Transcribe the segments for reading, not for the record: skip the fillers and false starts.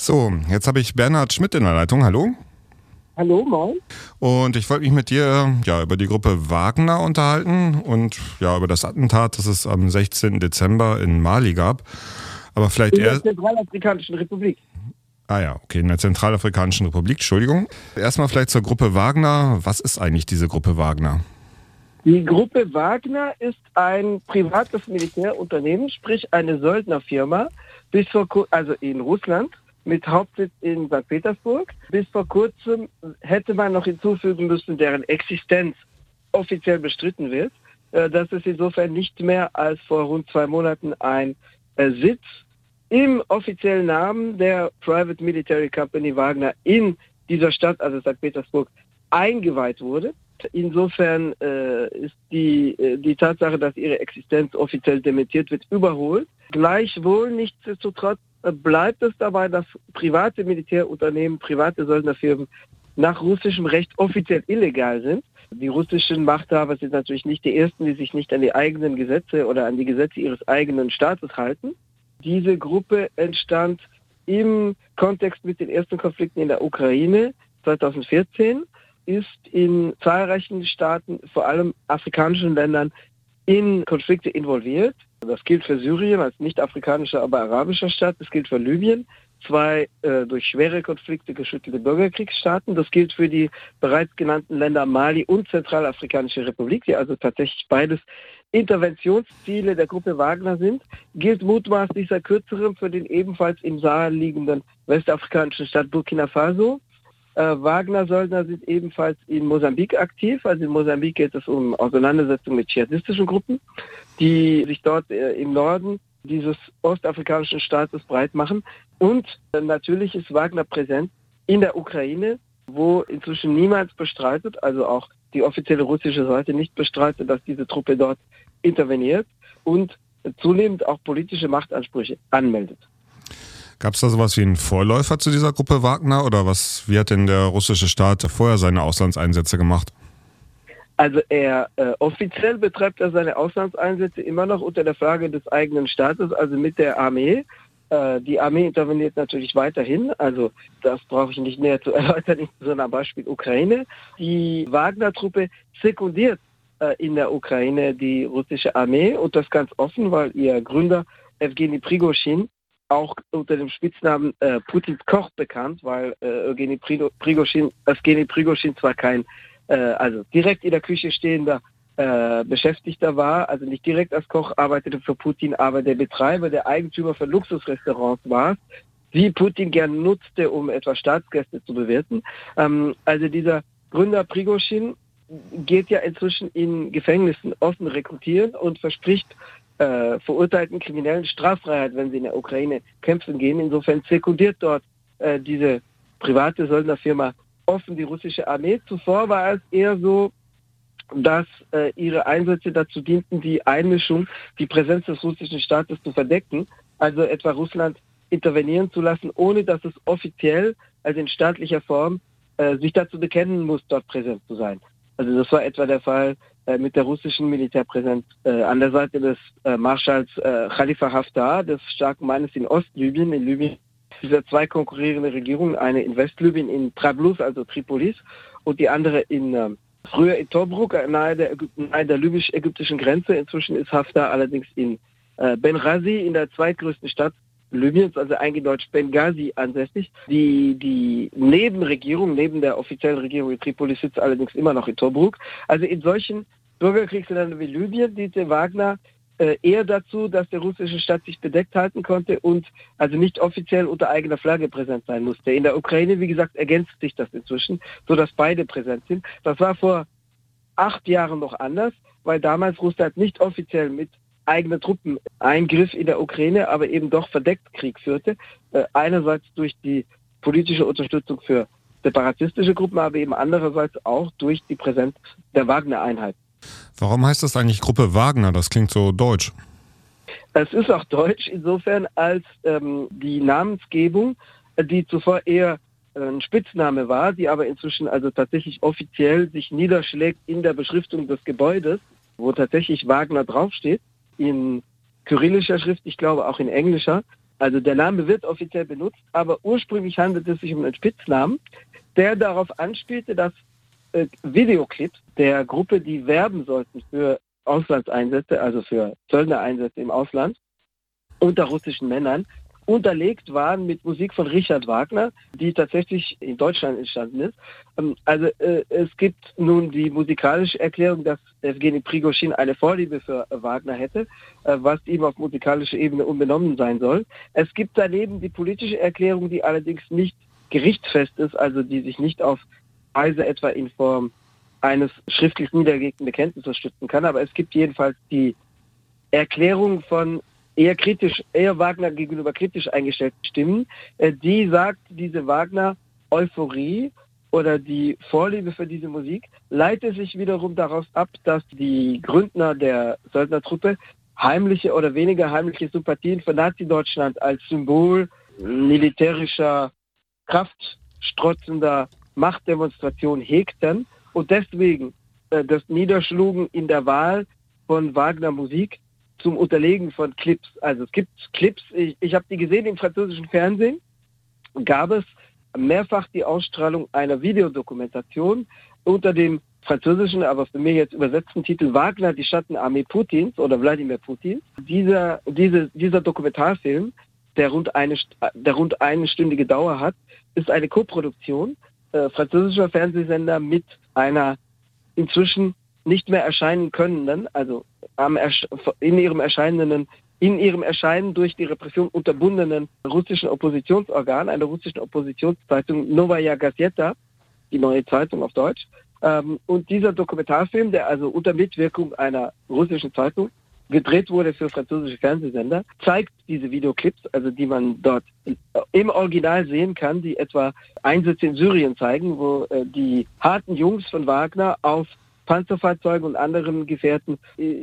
So, jetzt habe ich Bernhard Schmidt in der Leitung. Hallo. Hallo, moin. Und ich wollte mich mit dir über die Gruppe Wagner unterhalten und über das Attentat, das es am 16. Dezember in Mali gab. Aber vielleicht In der Zentralafrikanischen Republik. In der Zentralafrikanischen Republik, Entschuldigung. Erstmal vielleicht zur Gruppe Wagner. Was ist eigentlich diese Gruppe Wagner? Die Gruppe Wagner ist ein privates Militärunternehmen, sprich eine Söldnerfirma, also in Russland, mit Hauptsitz in St. Petersburg. Bis vor kurzem hätte man noch hinzufügen müssen, deren Existenz offiziell bestritten wird. Das ist insofern nicht mehr als vor rund 2 Monaten ein Sitz im offiziellen Namen der Private Military Company Wagner in dieser Stadt, also St. Petersburg, eingeweiht wurde. Insofern ist die Tatsache, dass ihre Existenz offiziell dementiert wird, überholt. Gleichwohl, nichtsdestotrotz, bleibt es dabei, dass private Militärunternehmen, private Söldnerfirmen nach russischem Recht offiziell illegal sind. Die russischen Machthaber sind natürlich nicht die Ersten, die sich nicht an die eigenen Gesetze oder an die Gesetze ihres eigenen Staates halten. Diese Gruppe entstand im Kontext mit den ersten Konflikten in der Ukraine 2014, ist in zahlreichen Staaten, vor allem afrikanischen Ländern, in Konflikte involviert. Das gilt für Syrien als nicht afrikanischer, aber arabischer Staat. Das gilt für Libyen, 2 durch schwere Konflikte geschüttelte Bürgerkriegsstaaten. Das gilt für die bereits genannten Länder Mali und Zentralafrikanische Republik, die also tatsächlich beides Interventionsziele der Gruppe Wagner sind. Gilt mutmaßlich seit kürzerem für den ebenfalls im Sahel liegenden westafrikanischen Staat Burkina Faso. Wagner-Söldner sind ebenfalls in Mosambik aktiv. Also in Mosambik geht es um Auseinandersetzungen mit dschihadistischen Gruppen, die sich dort im Norden dieses ostafrikanischen Staates breit machen. Und natürlich ist Wagner präsent in der Ukraine, wo inzwischen niemand bestreitet, also auch die offizielle russische Seite nicht bestreitet, dass diese Truppe dort interveniert und zunehmend auch politische Machtansprüche anmeldet. Gab es da sowas wie einen Vorläufer zu dieser Gruppe Wagner oder wie hat denn der russische Staat vorher seine Auslandseinsätze gemacht? Also offiziell betreibt er seine Auslandseinsätze immer noch unter der Flagge des eigenen Staates, also mit der Armee. Die Armee interveniert natürlich weiterhin, also das brauche ich nicht näher zu erläutern, insbesondere am Beispiel Ukraine. Die Wagner-Truppe sekundiert in der Ukraine die russische Armee und das ganz offen, weil ihr Gründer Evgeny Prigoschin, auch unter dem Spitznamen Putins Koch bekannt, weil Evgeny Prigoschin zwar kein direkt in der Küche stehender Beschäftigter war, also nicht direkt als Koch arbeitete für Putin, aber der Betreiber, der Eigentümer von Luxusrestaurants war, die Putin gern nutzte, um etwa Staatsgäste zu bewirten. Also dieser Gründer Prigoschin geht ja inzwischen in Gefängnissen offen rekrutieren und verspricht verurteilten Kriminellen Straffreiheit, wenn sie in der Ukraine kämpfen gehen. Insofern sekundiert dort diese private Söldnerfirma offen die russische Armee. Zuvor war es eher so, dass ihre Einsätze dazu dienten, die Einmischung, die Präsenz des russischen Staates zu verdecken, also etwa Russland intervenieren zu lassen, ohne dass es offiziell, also in staatlicher Form, sich dazu bekennen muss, dort präsent zu sein. Also das war etwa der Fall mit der russischen Militärpräsenz an der Seite des Marschalls Khalifa Haftar, des starken Mannes in Ostlibyen. In Libyen dieser 2 konkurrierende Regierungen, eine in Westlibyen, in Trablus, also Tripolis, und die andere früher in Tobruk, nahe der libysch-ägyptischen Grenze. Inzwischen ist Haftar allerdings in Benghazi, in der zweitgrößten Stadt Libyens, also eingedeutscht Benghazi, ansässig. Die Nebenregierung, neben der offiziellen Regierung in Tripolis, sitzt allerdings immer noch in Tobruk. Also in solchen Bürgerkriegsländern wie Libyen diente Wagner eher dazu, dass der russische Staat sich bedeckt halten konnte und also nicht offiziell unter eigener Flagge präsent sein musste. In der Ukraine, wie gesagt, ergänzt sich das inzwischen, sodass beide präsent sind. Das war vor 8 Jahren noch anders, weil damals Russland nicht offiziell mit eigenen Truppen Eingriff in der Ukraine, aber eben doch verdeckt Krieg führte. Einerseits durch die politische Unterstützung für separatistische Gruppen, aber eben andererseits auch durch die Präsenz der Wagner-Einheit. Warum heißt das eigentlich Gruppe Wagner? Das klingt so deutsch. Es ist auch deutsch insofern, als die Namensgebung, die zuvor eher ein Spitzname war, die aber inzwischen also tatsächlich offiziell sich niederschlägt in der Beschriftung des Gebäudes, wo tatsächlich Wagner draufsteht, in kyrillischer Schrift, ich glaube auch in englischer. Also der Name wird offiziell benutzt, aber ursprünglich handelt es sich um einen Spitznamen, der darauf anspielte, dass Videoclips der Gruppe, die werben sollten für Auslandseinsätze, also für Söldnereinsätze im Ausland, unter russischen Männern, unterlegt waren mit Musik von Richard Wagner, die tatsächlich in Deutschland entstanden ist. Es gibt nun die musikalische Erklärung, dass Evgeny Prigoschin eine Vorliebe für Wagner hätte, was ihm auf musikalischer Ebene unbenommen sein soll. Es gibt daneben die politische Erklärung, die allerdings nicht gerichtsfest ist, also die sich nicht auf Weise etwa in Form eines schriftlich niedergelegten Bekenntnisses stützen kann. Aber es gibt jedenfalls die Erklärung von eher Wagner gegenüber kritisch eingestellten Stimmen, die sagt, diese Wagner-Euphorie oder die Vorliebe für diese Musik leitet sich wiederum daraus ab, dass die Gründner der Söldnertruppe heimliche oder weniger heimliche Sympathien für Nazi-Deutschland als Symbol militärischer, kraftstrotzender Machtdemonstration hegten und deswegen das niederschlugen in der Wahl von Wagner-Musik zum Unterlegen von Clips. Also es gibt Clips, ich habe die gesehen im französischen Fernsehen, gab es mehrfach die Ausstrahlung einer Videodokumentation unter dem französischen, aber für mich jetzt übersetzten Titel Wagner, die Schattenarmee Putins oder Wladimir Putins. Dieser Dokumentarfilm, der rund eine stündige Dauer hat, ist eine Koproduktion französischer Fernsehsender mit einer inzwischen nicht mehr erscheinen können, also in ihrem Erscheinen durch die Repression unterbundenen russischen Oppositionsorgan, einer russischen Oppositionszeitung Novaya Gazeta, die Neue Zeitung auf Deutsch. Und dieser Dokumentarfilm, der also unter Mitwirkung einer russischen Zeitung gedreht wurde für französische Fernsehsender, zeigt diese Videoclips, also die man dort im Original sehen kann, die etwa Einsätze in Syrien zeigen, wo die harten Jungs von Wagner auf Panzerfahrzeugen und anderen Gefährten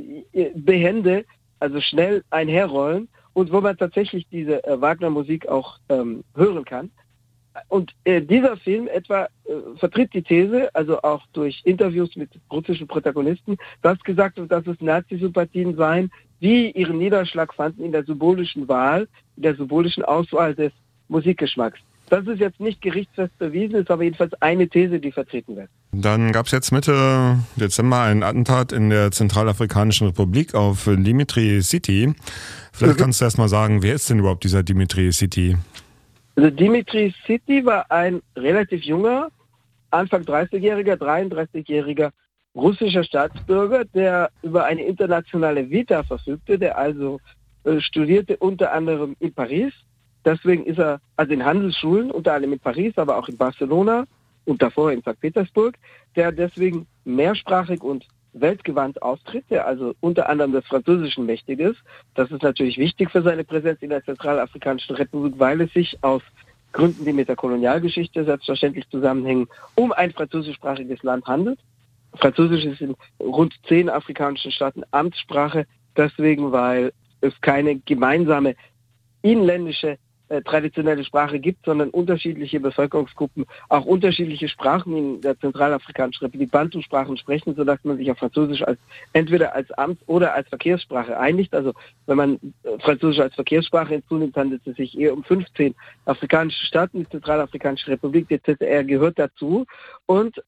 behende, also schnell einherrollen und wo man tatsächlich diese Wagner-Musik auch hören kann. Und dieser Film etwa vertritt die These, also auch durch Interviews mit russischen Protagonisten, dass gesagt wird, dass es Nazi-Sympathien seien, die ihren Niederschlag fanden in der symbolischen Wahl, in der symbolischen Auswahl des Musikgeschmacks. Das ist jetzt nicht gerichtsfest bewiesen, ist aber jedenfalls eine These, die vertreten wird. Dann gab es jetzt Mitte Dezember ein Attentat in der Zentralafrikanischen Republik auf Dimitri Siti. Vielleicht kannst du erst mal sagen, wer ist denn überhaupt dieser Dimitri Siti? Also Dimitri Siti war ein relativ junger, Anfang 30-jähriger, 33-jähriger russischer Staatsbürger, der über eine internationale Vita verfügte, der also studierte unter anderem in Paris. Deswegen ist er also in Handelsschulen, unter anderem in Paris, aber auch in Barcelona und davor in St. Petersburg, der deswegen mehrsprachig und weltgewandt auftritt, der also unter anderem des Französischen mächtig ist. Das ist natürlich wichtig für seine Präsenz in der Zentralafrikanischen Republik, weil es sich aus Gründen, die mit der Kolonialgeschichte selbstverständlich zusammenhängen, um ein französischsprachiges Land handelt. Französisch ist in rund 10 afrikanischen Staaten Amtssprache, deswegen, weil es keine gemeinsame inländische traditionelle Sprache gibt, sondern unterschiedliche Bevölkerungsgruppen auch unterschiedliche Sprachen in der Zentralafrikanischen Republik, Bantu-Sprachen sprechen, sodass man sich auf Französisch entweder als Amts- oder als Verkehrssprache einigt. Also wenn man Französisch als Verkehrssprache hinzunimmt, handelt es sich eher um 15 afrikanische Staaten. Die Zentralafrikanische Republik, die ZR, gehört dazu. Und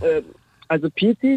also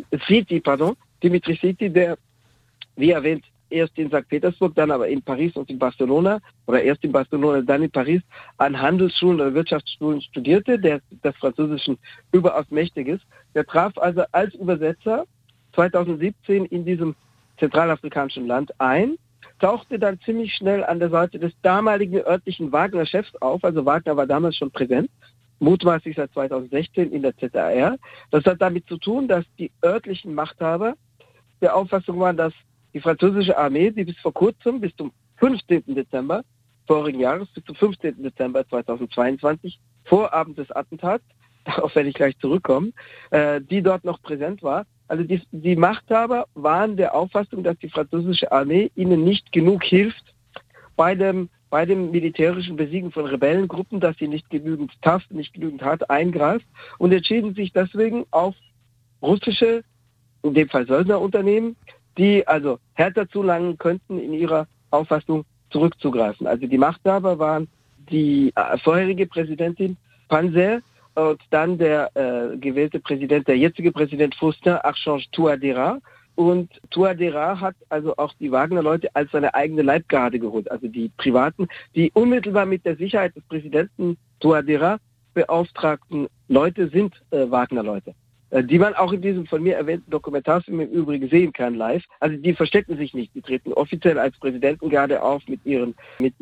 Dimitri Siti, der, wie erwähnt, erst in St. Petersburg, dann aber in Paris und in Barcelona, oder erst in Barcelona, dann in Paris, an Handelsschulen oder Wirtschaftsschulen studierte, der des Französischen überaus mächtig ist. Der traf also als Übersetzer 2017 in diesem zentralafrikanischen Land ein, tauchte dann ziemlich schnell an der Seite des damaligen örtlichen Wagner-Chefs auf, also Wagner war damals schon präsent, mutmaßlich seit 2016 in der ZAR. Das hat damit zu tun, dass die örtlichen Machthaber der Auffassung waren, dass die französische Armee, die bis vor kurzem, bis zum 15. Dezember vorigen Jahres, bis zum 15. Dezember 2022, Vorabend des Attentats, darauf werde ich gleich zurückkommen, die dort noch präsent war. Also die Machthaber waren der Auffassung, dass die französische Armee ihnen nicht genug hilft bei dem militärischen Besiegen von Rebellengruppen, dass sie nicht genügend tough, nicht genügend hart eingreift und entschieden sich deswegen auf russische, in dem Fall Söldnerunternehmen, die also härter zulangen könnten in ihrer Auffassung zurückzugreifen. Also die Machthaber waren die vorherige Präsidentin Panzer und dann der gewählte Präsident, der jetzige Präsident Faustin Archange Touadéra. Und Touadéra hat also auch die Wagner-Leute als seine eigene Leibgarde geholt, also die Privaten, die unmittelbar mit der Sicherheit des Präsidenten Touadéra beauftragten Leute sind Wagner-Leute, die man auch in diesem von mir erwähnten Dokumentarfilm im Übrigen sehen kann live. Also die verstecken sich nicht, die treten offiziell als Präsidentengarde auf mit ihrem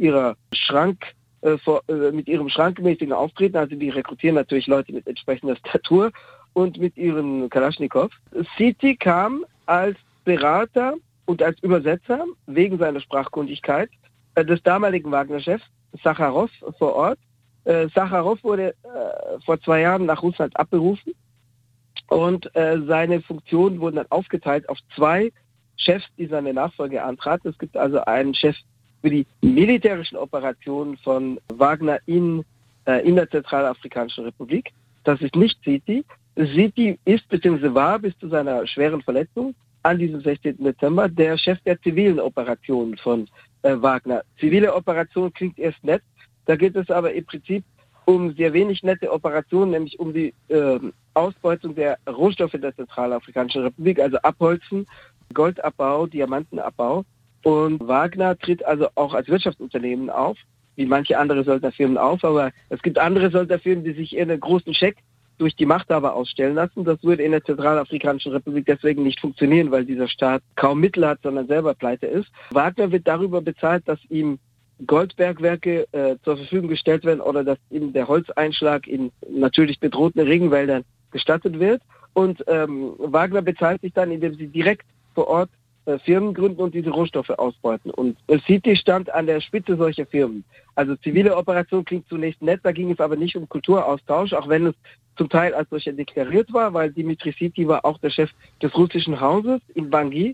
schrankmäßigen Auftreten. Also die rekrutieren natürlich Leute mit entsprechender Statur und mit ihren Kalaschnikow. Siti kam als Berater und als Übersetzer wegen seiner Sprachkundigkeit des damaligen Wagner-Chefs Sacharow vor Ort. Sacharow wurde vor 2 Jahren nach Russland abberufen und seine Funktionen wurden dann aufgeteilt auf 2 Chefs, die seine Nachfolge antraten. Es gibt also einen Chef für die militärischen Operationen von Wagner in der Zentralafrikanischen Republik. Das ist nicht Siti. Siti ist bzw. war bis zu seiner schweren Verletzung an diesem 16. Dezember der Chef der zivilen Operationen von Wagner. Zivile Operation klingt erst nett, da geht es aber im Prinzip um sehr wenig nette Operationen, nämlich um die Ausbeutung der Rohstoffe der Zentralafrikanischen Republik, also Abholzen, Goldabbau, Diamantenabbau. Und Wagner tritt also auch als Wirtschaftsunternehmen auf, wie manche andere Söldnerfirmen auf, aber es gibt andere Söldnerfirmen, die sich ihren großen Scheck durch die Machthaber ausstellen lassen. Das würde in der Zentralafrikanischen Republik deswegen nicht funktionieren, weil dieser Staat kaum Mittel hat, sondern selber pleite ist. Wagner wird darüber bezahlt, dass ihm Goldbergwerke zur Verfügung gestellt werden oder dass ihm der Holzeinschlag in natürlich bedrohten Regenwäldern gestattet wird. Und Wagner bezahlt sich dann, indem sie direkt vor Ort Firmen gründen und diese Rohstoffe ausbeuten. Und Siti stand an der Spitze solcher Firmen. Also zivile Operation klingt zunächst nett, da ging es aber nicht um Kulturaustausch, auch wenn es zum Teil als solcher deklariert war, weil Dimitri Siti war auch der Chef des russischen Hauses in Bangui,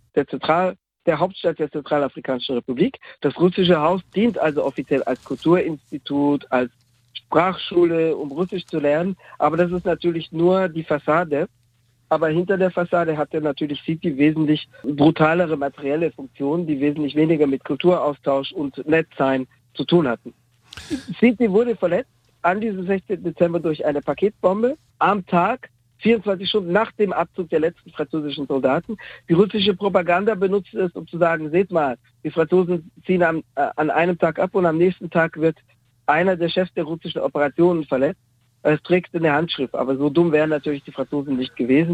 der Hauptstadt der Zentralafrikanischen Republik. Das russische Haus dient also offiziell als Kulturinstitut, als Sprachschule, um Russisch zu lernen. Aber das ist natürlich nur die Fassade. Aber hinter der Fassade hatte natürlich Siti wesentlich brutalere materielle Funktionen, die wesentlich weniger mit Kulturaustausch und Nettsein zu tun hatten. Siti wurde verletzt an diesem 16. Dezember durch eine Paketbombe am Tag, 24 Stunden nach dem Abzug der letzten französischen Soldaten. Die russische Propaganda benutzt es, um zu sagen, seht mal, die Franzosen ziehen an einem Tag ab und am nächsten Tag wird einer der Chefs der russischen Operationen verletzt. Es trägt eine Handschrift, aber so dumm wären natürlich die Franzosen nicht gewesen.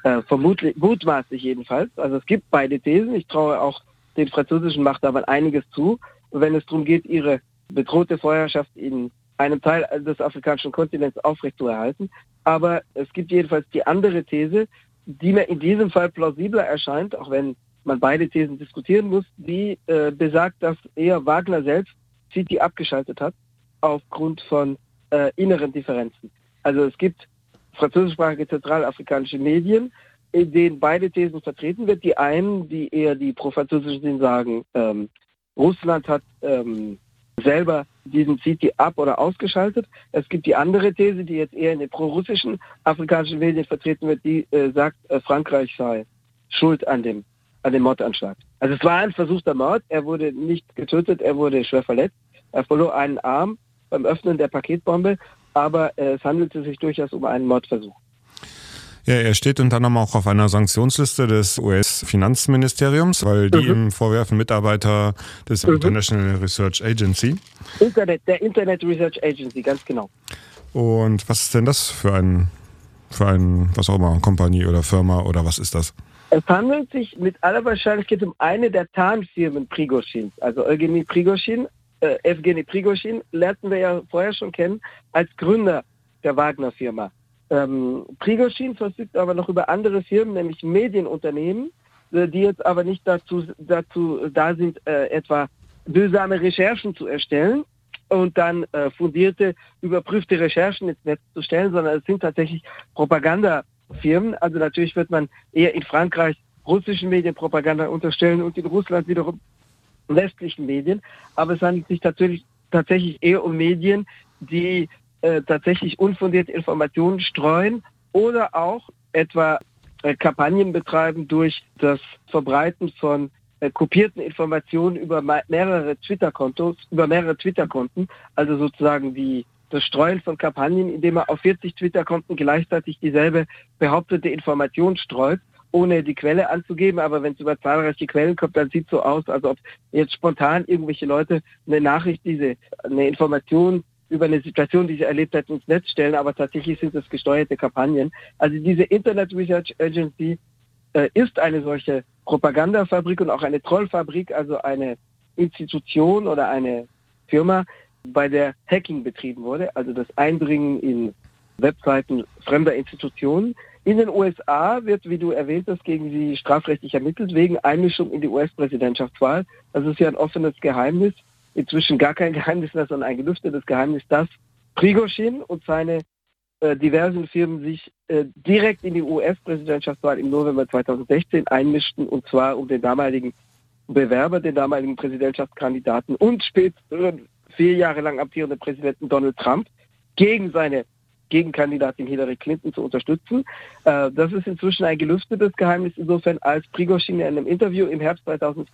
Mutmaßlich jedenfalls. Also es gibt beide Thesen. Ich traue auch den französischen Machthabern einiges zu, wenn es darum geht, ihre bedrohte Vorherrschaft in einem Teil des afrikanischen Kontinents aufrechtzuerhalten. Aber es gibt jedenfalls die andere These, die mir in diesem Fall plausibler erscheint, auch wenn man beide Thesen diskutieren muss, die besagt, dass eher Wagner selbst Siti abgeschaltet hat aufgrund von inneren Differenzen. Also es gibt französischsprachige zentralafrikanische Medien, in denen beide Thesen vertreten wird. Die einen, die eher die pro-französischen sind, sagen, Russland hat selber diesen Siti ab- oder ausgeschaltet. Es gibt die andere These, die jetzt eher in den pro-russischen afrikanischen Medien vertreten wird, die sagt, Frankreich sei schuld an dem Mordanschlag. Also es war ein versuchter Mord, er wurde nicht getötet, er wurde schwer verletzt, er verlor einen Arm beim Öffnen der Paketbombe, aber es handelte sich durchaus um einen Mordversuch. Ja, er steht unter anderem auch auf einer Sanktionsliste des US-Finanzministeriums, weil die ihm vorwerfen, Mitarbeiter des International Research Agency. Der Internet Research Agency, ganz genau. Und was ist denn das für ein was auch immer, Kompanie oder Firma oder was ist das? Es handelt sich mit aller Wahrscheinlichkeit um eine der Tarnfirmen Prigoschins, also Evgeny Prigoschin lernten wir ja vorher schon kennen als Gründer der Wagner-Firma. Prigoschin verfügt aber noch über andere Firmen, nämlich Medienunternehmen, die jetzt aber nicht dazu da sind, etwa bösame Recherchen zu erstellen und dann fundierte, überprüfte Recherchen ins Netz zu stellen, sondern es sind tatsächlich Propagandafirmen. Also natürlich wird man eher in Frankreich russischen Medien Propaganda unterstellen und in Russland wiederum westlichen Medien, aber es handelt sich tatsächlich eher um Medien, die tatsächlich unfundierte Informationen streuen oder auch etwa Kampagnen betreiben durch das Verbreiten von kopierten Informationen über mehrere Twitter-Konten, also sozusagen das Streuen von Kampagnen, indem er auf 40 Twitter-Konten gleichzeitig dieselbe behauptete Information streut, ohne die Quelle anzugeben. Aber wenn es über zahlreiche Quellen kommt, dann sieht es so aus, als ob jetzt spontan irgendwelche Leute eine Information über eine Situation, die sie erlebt hat, ins Netz stellen, aber tatsächlich sind es gesteuerte Kampagnen. Also diese Internet Research Agency ist eine solche Propagandafabrik und auch eine Trollfabrik, also eine Institution oder eine Firma, bei der Hacking betrieben wurde, also das Eindringen in Webseiten fremder Institutionen. In den USA wird, wie du erwähnt hast, gegen sie strafrechtlich ermittelt, wegen Einmischung in die US-Präsidentschaftswahl. Das ist ja ein offenes Geheimnis, inzwischen gar kein Geheimnis mehr, sondern ein gelüftetes Geheimnis, dass Prigozhin und seine diversen Firmen sich direkt in die US-Präsidentschaftswahl im November 2016 einmischten, und zwar um den damaligen Bewerber, den damaligen Präsidentschaftskandidaten und späteren 4 Jahre lang amtierenden Präsidenten Donald Trump gegen seine Gegenkandidatin Hillary Clinton zu unterstützen. Das ist inzwischen ein gelüftetes Geheimnis, insofern als Prigozhin in einem Interview im Herbst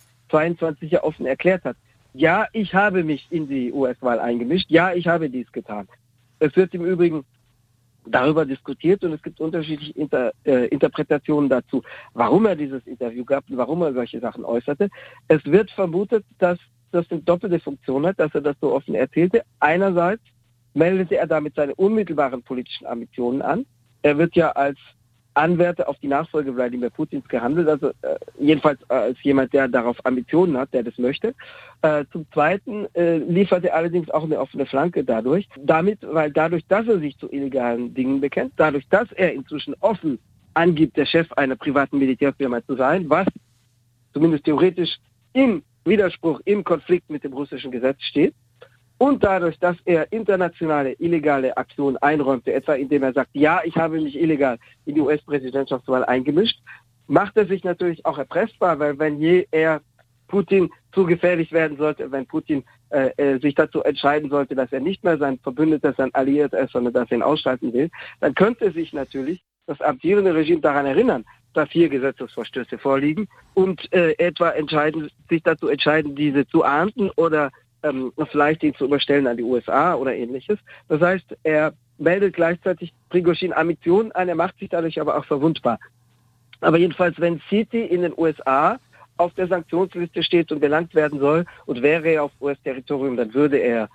2022 ja offen erklärt hat: Ja, ich habe mich in die US-Wahl eingemischt, ja, ich habe dies getan. Es wird im Übrigen darüber diskutiert und es gibt unterschiedliche Interpretationen dazu, warum er dieses Interview gab und warum er solche Sachen äußerte. Es wird vermutet, dass das eine doppelte Funktion hat, dass er das so offen erzählte. Einerseits meldete er damit seine unmittelbaren politischen Ambitionen an. Er wird ja als Anwärter auf die Nachfolge Wladimir Putins gehandelt, also jedenfalls als jemand, der darauf Ambitionen hat, der das möchte. Zum Zweiten liefert er allerdings auch eine offene Flanke dadurch, dadurch, dass er sich zu illegalen Dingen bekennt, dadurch, dass er inzwischen offen angibt, der Chef einer privaten Militärfirma zu sein, was zumindest theoretisch im Widerspruch, im Konflikt mit dem russischen Gesetz steht. Und dadurch, dass er internationale illegale Aktionen einräumte, etwa indem er sagt, ja, ich habe mich illegal in die US-Präsidentschaftswahl eingemischt, macht er sich natürlich auch erpressbar, weil wenn er Putin zu gefährlich werden sollte, wenn Putin sich dazu entscheiden sollte, dass er nicht mehr sein Verbündeter, sein Alliierter ist, sondern dass er ihn ausschalten will, dann könnte sich natürlich das amtierende Regime daran erinnern, dass hier Gesetzesverstöße vorliegen und etwa sich dazu entscheiden, diese zu ahnden oder vielleicht ihn zu überstellen an die USA oder ähnliches. Das heißt, er meldet gleichzeitig Prigozhin Ambitionen an, er macht sich dadurch aber auch verwundbar. Aber jedenfalls, wenn Citi in den USA auf der Sanktionsliste steht und belangt werden soll und wäre er auf US-Territorium, dann würde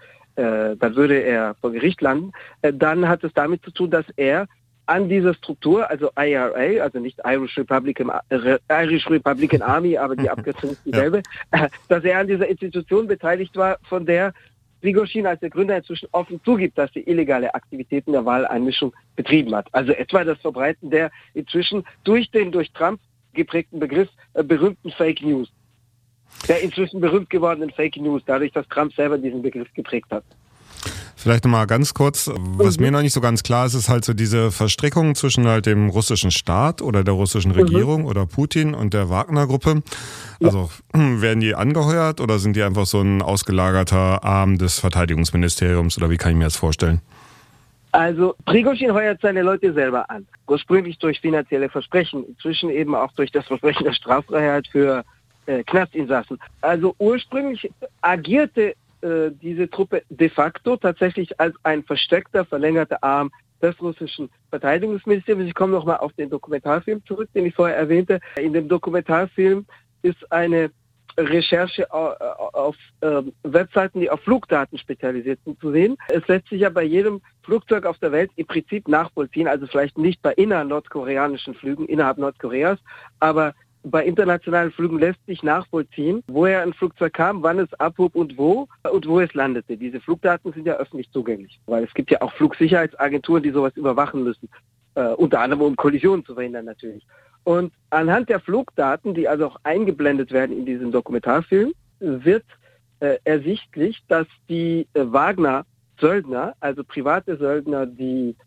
er vor Gericht landen. Dann hat es damit zu tun, dass er an dieser Struktur, also IRA, also nicht Irish Republican Army, aber die Abkürzung ist dieselbe, dass er an dieser Institution beteiligt war, von der Prigozhin als der Gründer inzwischen offen zugibt, dass sie illegale Aktivitäten der Wahleinmischung betrieben hat. Also etwa das Verbreiten der inzwischen durch Trump geprägten Begriff berühmten Fake News. Der inzwischen berühmt gewordenen Fake News, dadurch, dass Trump selber diesen Begriff geprägt hat. Vielleicht nochmal ganz kurz, was mir noch nicht so ganz klar ist, ist halt so diese Verstrickung zwischen halt dem russischen Staat oder der russischen Regierung oder Putin und der Wagner-Gruppe. Also werden die angeheuert oder sind die einfach so ein ausgelagerter Arm des Verteidigungsministeriums oder wie kann ich mir das vorstellen? Also Prigozhin heuert seine Leute selber an. Ursprünglich durch finanzielle Versprechen, inzwischen eben auch durch das Versprechen der Straffreiheit für Knastinsassen. Also ursprünglich agierte diese Truppe de facto tatsächlich als ein versteckter, verlängerter Arm des russischen Verteidigungsministeriums. Ich komme nochmal auf den Dokumentarfilm zurück, den ich vorher erwähnte. In dem Dokumentarfilm ist eine Recherche auf Webseiten, die auf Flugdaten spezialisiert sind, zu sehen. Es lässt sich ja bei jedem Flugzeug auf der Welt im Prinzip nachvollziehen, also vielleicht nicht bei innernordkoreanischen Flügen innerhalb Nordkoreas, aber bei internationalen Flügen lässt sich nachvollziehen, woher ein Flugzeug kam, wann es abhob und wo es landete. Diese Flugdaten sind ja öffentlich zugänglich, weil es gibt ja auch Flugsicherheitsagenturen, die sowas überwachen müssen, unter anderem um Kollisionen zu verhindern natürlich. Und anhand der Flugdaten, die also auch eingeblendet werden in diesem Dokumentarfilm, wird ersichtlich, dass die Wagner-Söldner, also private Söldner, die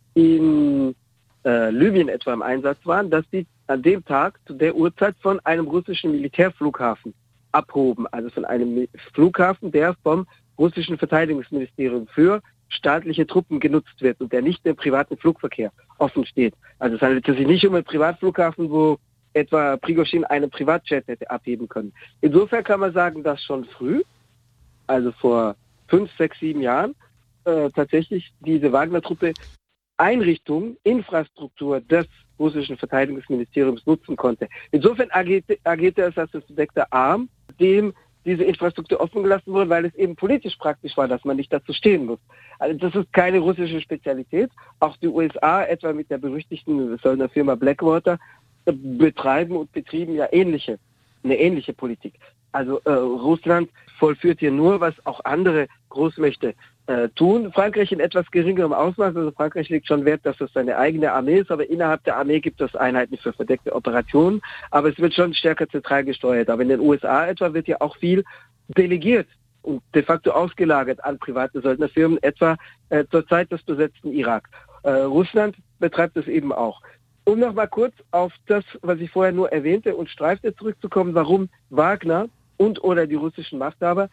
in Libyen etwa im Einsatz waren, dass die an dem Tag zu der Uhrzeit von einem russischen Militärflughafen abhoben, also von einem Flughafen, der vom russischen Verteidigungsministerium für staatliche Truppen genutzt wird und der nicht dem privaten Flugverkehr offen steht. Also es handelt sich nicht um einen Privatflughafen, wo etwa Prigozhin einen Privatjet hätte abheben können. Insofern kann man sagen, dass schon früh, also vor 5, 6, 7 Jahren, tatsächlich diese Wagner-Truppe Einrichtungen, Infrastruktur des russischen Verteidigungsministeriums nutzen konnte. Insofern agierte es als ein verdeckter Arm, dem diese Infrastruktur offen gelassen wurde, weil es eben politisch praktisch war, dass man nicht dazu stehen muss. Also das ist keine russische Spezialität. Auch die USA, etwa mit der berüchtigten Söldnerfirma Blackwater, betreiben und betrieben ja eine ähnliche Politik. Also Russland vollführt hier nur, was auch andere Großmächte tun. Frankreich in etwas geringerem Ausmaß. Also Frankreich legt schon Wert, dass es seine eigene Armee ist, aber innerhalb der Armee gibt es Einheiten für verdeckte Operationen. Aber es wird schon stärker zentral gesteuert. Aber in den USA etwa wird ja auch viel delegiert und de facto ausgelagert an private Söldnerfirmen, etwa zur Zeit des besetzten Irak. Russland betreibt es eben auch. Um noch mal kurz auf das, was ich vorher nur erwähnte und streifte, zurückzukommen, warum Wagner und oder die russischen Machthaber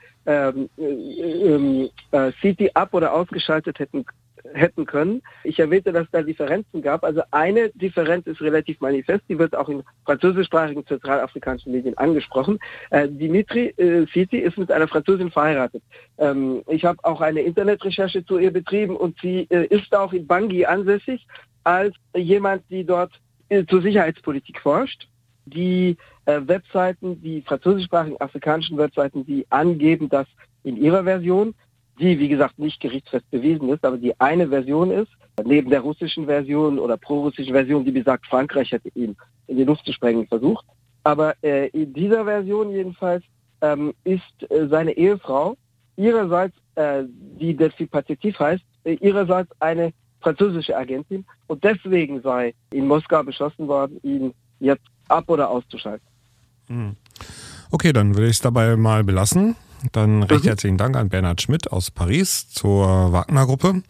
Siti ab- oder ausgeschaltet hätten können. Ich erwähnte, dass es da Differenzen gab. Also eine Differenz ist relativ manifest, die wird auch in französischsprachigen zentralafrikanischen Medien angesprochen. Dimitri Siti ist mit einer Französin verheiratet. Ich habe auch eine Internetrecherche zu ihr betrieben und sie ist auch in Bangui ansässig als jemand, die dort zur Sicherheitspolitik forscht. Die Webseiten, die französischsprachigen afrikanischen Webseiten, die angeben, dass in ihrer Version, die wie gesagt nicht gerichtsfest bewiesen ist, aber die eine Version ist, neben der russischen Version oder pro-russischen Version, die besagt, Frankreich hätte ihn in die Luft zu sprengen versucht. Aber in dieser Version jedenfalls ist seine Ehefrau ihrerseits, die Delphi Patetif heißt, ihrerseits eine französische Agentin und deswegen sei in Moskau beschlossen worden, ihn jetzt ab- oder auszuschalten. Okay, dann will ich es dabei mal belassen. Dann recht herzlichen Dank an Bernhard Schmidt aus Paris zur Wagner-Gruppe.